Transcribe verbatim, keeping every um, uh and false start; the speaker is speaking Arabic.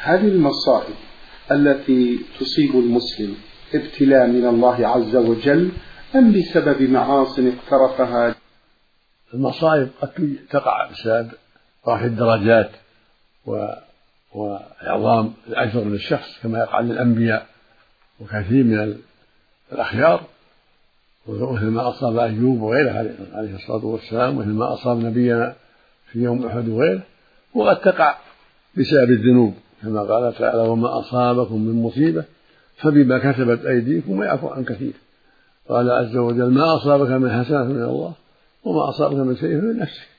هذه المصائب التي تصيب المسلم ابتلاء من الله عز وجل أم بسبب معاصي اقترفها؟ المصائب قد تقع بسبب رفع الدرجات وإعظام الأجر للشخص كما يقع للأنبياء وكثير من الأخيار، مثل ما أصاب أيوب وغيره عليه الصلاة والسلام، مثل ما أصاب نبينا في يوم أحد وغيره. وقد تقع بسبب الذنوب كما قال تعالى: وما أصابكم من مصيبة فبما كسبت أيديكم ويعفو عن كثير. قال عز وجل: ما أصابك من حسنة من الله وما أصابك من سيئة من نفسك.